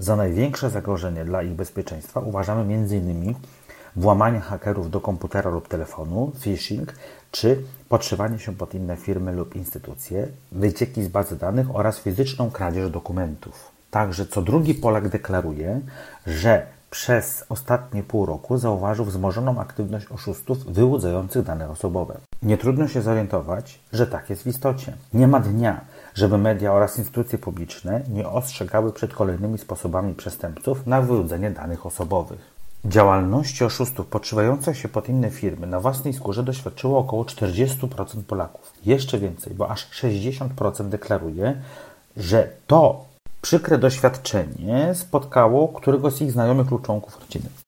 Za największe zagrożenie dla ich bezpieczeństwa uważamy m.in. włamanie hakerów do komputera lub telefonu, phishing, czy podszywanie się pod inne firmy lub instytucje, wycieki z bazy danych oraz fizyczną kradzież dokumentów. Także co drugi Polak deklaruje, że przez ostatnie pół roku zauważył wzmożoną aktywność oszustów wyłudzających dane osobowe. Nie trudno się zorientować, że tak jest w istocie. Nie ma dnia, żeby media oraz instytucje publiczne nie ostrzegały przed kolejnymi sposobami przestępców na wyłudzenie danych osobowych. Działalności oszustów podszywających się pod inne firmy na własnej skórze doświadczyło około 40% Polaków. Jeszcze więcej, bo aż 60% deklaruje, że to przykre doświadczenie spotkało któregoś z ich znajomych lub członków rodziny.